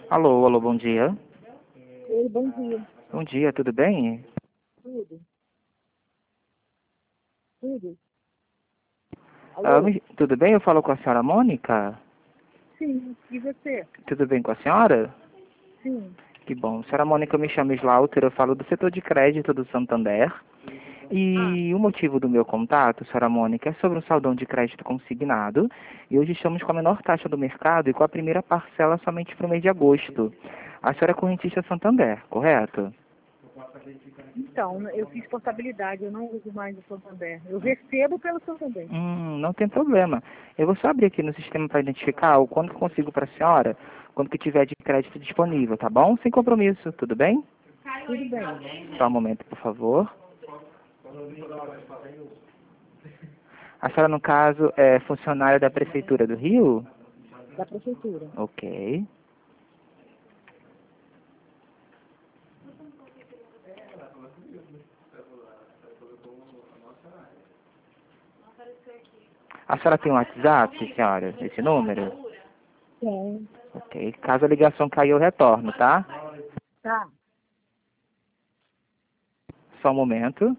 Alô, alô, bom dia. Oi, bom dia. Bom dia, tudo bem? Tudo? Tudo? Ah, Alô? tudo bem? Eu falo com a senhora Mônica? Sim. E você? Tudo bem com a senhora? Sim. Que bom. Senhora Mônica, eu me chamo Slaughter, eu falo do setor de crédito do Santander. Ah, E o motivo do meu contato, senhora Mônica, é sobre um saldão de crédito consignado. E hoje estamos com a menor taxa do mercado e com a primeira parcela somente para o mês de agosto. A senhora é correntista Santander, correto? então, eu fiz portabilidade, eu não uso mais o Santander. Eu recebo pelo Santander. Não tem problema. Eu vou só abrir aqui no sistema para identificar o quanto que consigo para a senhora, quando que tiver de crédito disponível, tá bom? Sem compromisso, tudo bem? Tudo bem. Só um momento, por favor. A senhora, no caso, é funcionária da Prefeitura do Rio? Da prefeitura. Ok. A senhora tem um WhatsApp, senhora? Esse número? Tem. Ok. Caso a ligação cair, eu retorno, tá? Tá. Só um momento.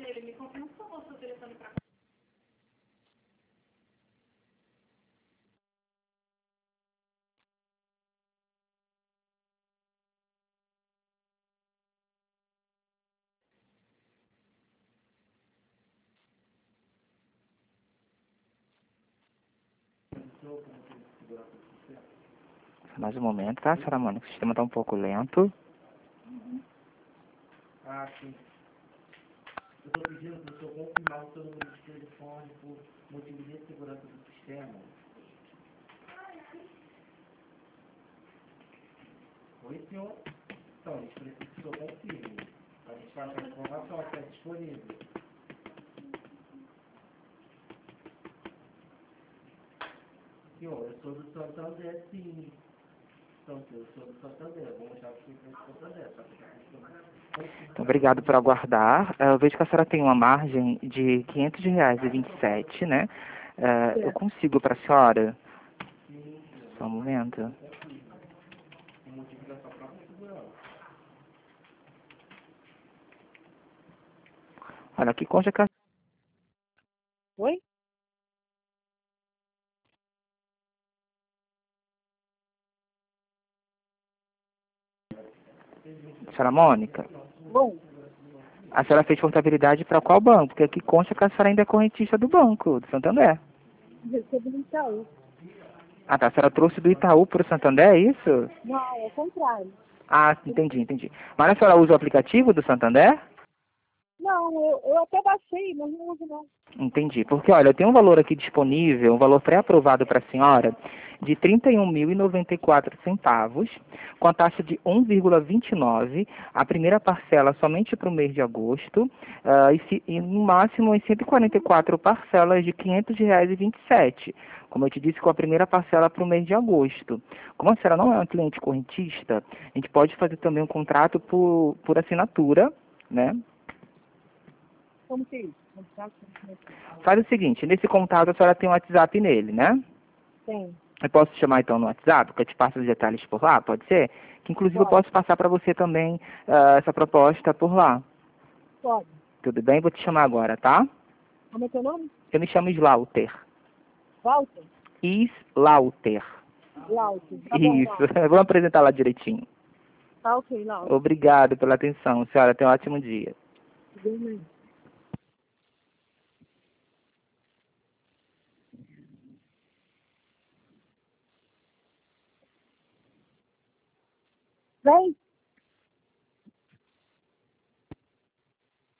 Mais um momento, tá, senhora Mônica? O sistema está um pouco lento. Então, obrigado por aguardar. Eu vejo que a senhora tem uma margem de R$ 500,27, né? Eu Certo. consigo para a senhora? Só um momento. Olha, aqui consta que a Oi? senhora Mônica, Bom, a senhora fez portabilidade para qual banco? Porque aqui consta que a senhora ainda é correntista do banco, do Santander. recebo no Itaú. Ah, tá. A senhora trouxe do Itaú para o Santander, é isso? Não, é o contrário. Ah, entendi, entendi. Mas a senhora usa o aplicativo do Santander? Não, eu até baixei, mas não uso não. Entendi. Porque, olha, eu tenho um valor aqui disponível, um valor pré-aprovado para a senhora, de R$ 31.094, com a taxa de 1,29, a primeira parcela somente para o mês de agosto, e no máximo em 144 parcelas de R$ 500,27. Como eu te disse, com a primeira parcela para o mês de agosto. Como a senhora não é uma cliente correntista, a gente pode fazer também um contrato por assinatura, né? Como que é isso? Contrato, como é que é? Faz o seguinte, nesse contato a senhora tem um WhatsApp nele, né? Tem. Eu posso te chamar então no WhatsApp, que eu te passo os detalhes por lá, pode ser? Que inclusive eu Pode. posso passar para você também essa proposta por lá. Pode. Tudo bem? Vou te chamar agora, tá? Como é teu nome? Eu me chamo Slaughter. Walter? Slaughter. Lauter. Tá bom, Isso. Lauter. Vou apresentar lá direitinho. Tá ok, Lauter. Obrigado pela atenção, senhora. Tenha um ótimo dia. Tudo bem. Vem.